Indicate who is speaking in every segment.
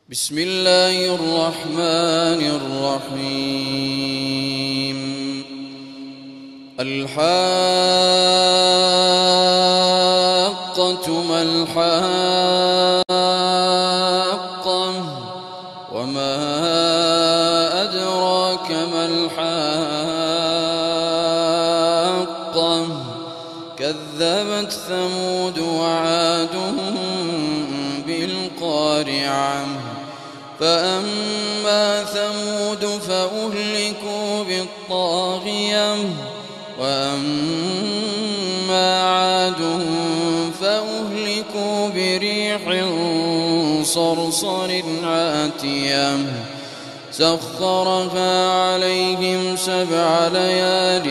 Speaker 1: بسم الله الرحمن الرحيم. الحاقة ما الحاقة وما أدراك ما الحاقة كذبت ثمود وعاد بالقارعة فأما ثمود فأهلكوا بالطاغية وأما عاد فأهلكوا بريح صرصر عاتية سخرها عليهم 7 ليال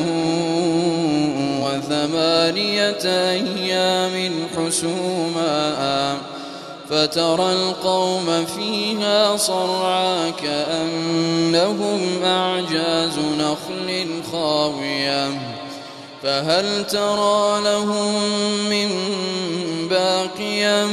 Speaker 1: و8 أيام حسوما فترى القوم فيها صرعى كأنهم أعجاز نخل خاوية فهل ترى لهم من باقية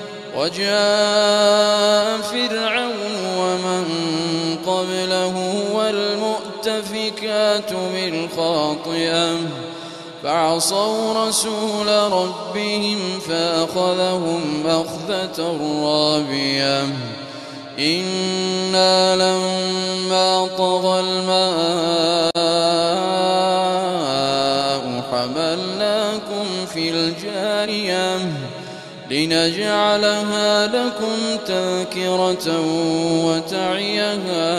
Speaker 1: وجاء فرعون ومن قبله والمؤتفكات بالخاطئة فعصوا رسول ربهم فأخذهم أخذة رابية إنا لما طغى الماء حملناكم في الجارية لنجعلها لكم تذكرة وتعيها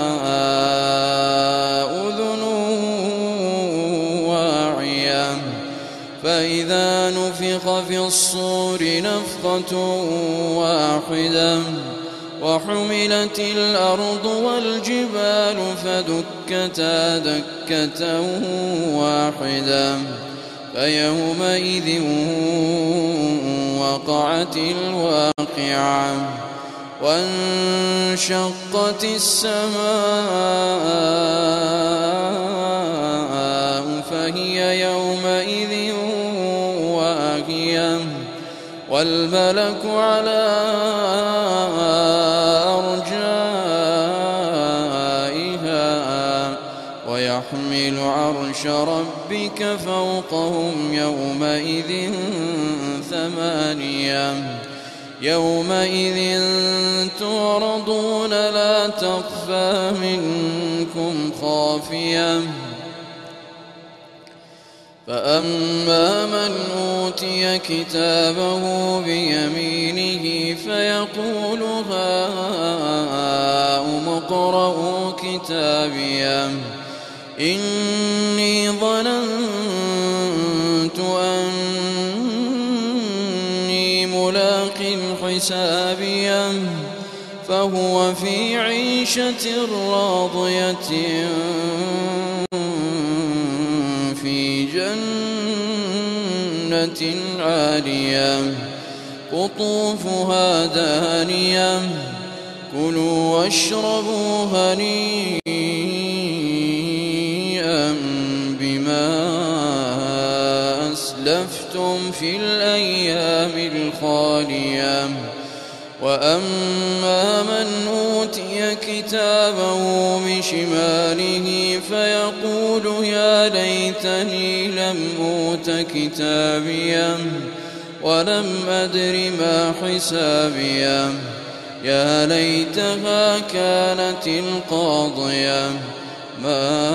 Speaker 1: أذن واعية فإذا نفخ في الصور نفخة واحدة وحملت الأرض والجبال فدكتا دكة واحدة فيومئذ وقعت الواقعة وانشقت السماء فهي يومئذ واهية والملك على أرجائها ويحمل عرش ربك فوقهم يومئذ 8 يومئذ تعرضون لا تخفى منكم خافية فأما من أوتي كتابه بيمينه فيقول هاؤم اقرءوا كتابيه إني ظننت أني ملاق حسابيه فهو في عيشة راضية في جنة عالية قطوفها دانية كلوا واشربوا هنيئا بما أسلفتم في الأيام الخالية وأما من أوتي كتابه بشماله فيقول يا ليتني لم أوت كتابيه ولم أدر ما حسابيه يا ليتها كانت القاضية ما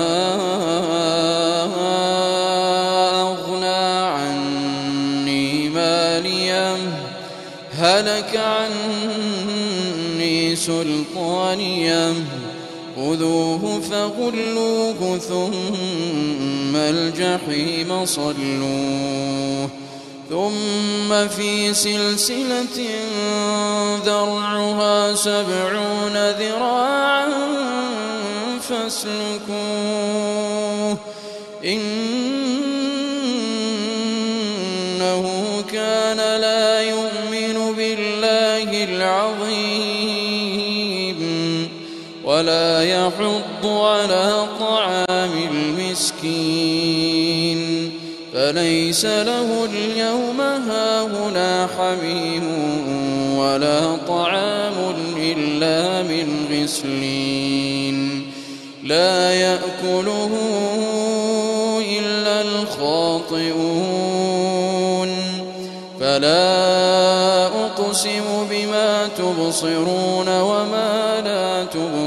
Speaker 1: أغنى عني ماليه هلك عني سلطانيه خذوه فغلوه ثم الجحيم صلوه ثم في سلسلة ذرعها 70 ذراعا فاسلكوه إنه كان لا يؤمن بالله العظيم ولا يحض على طعام المسكين فليس له اليوم هاهنا حميم ولا طعام إلا من غسلين لا يأكله إلا الخاطئون فلا أقسم بما تبصرون وما لا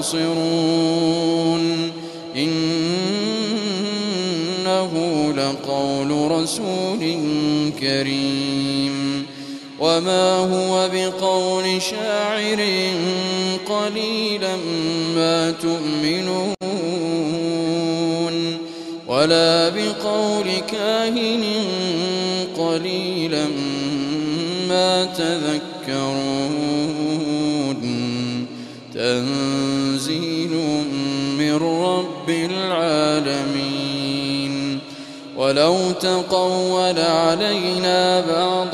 Speaker 1: تبصرون إنه لقول رسول كريم وما هو بقول شاعر قليلا ما تؤمنون ولا بقول كاهن قليلا ما تذكرون تنزيل من رب العالمين ولو تقول علينا بعض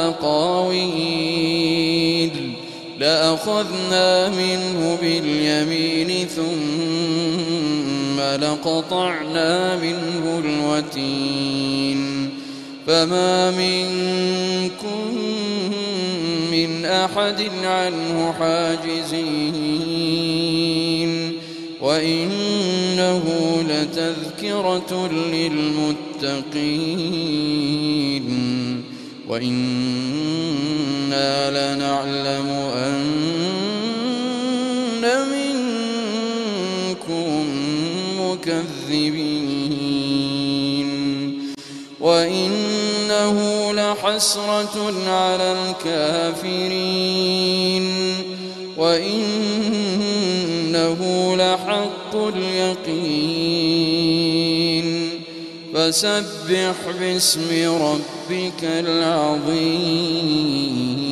Speaker 1: الأقاويل لأخذنا منه باليمين ثم لقطعنا منه الوتين فما منكم من أحد عنه حاجزين وإنه لتذكرة للمتقين وإنا لنعلم أن منكم مكذبين وإنه لحسرة على الكافرين وإنه لحق اليقين فسبح باسم ربك العظيم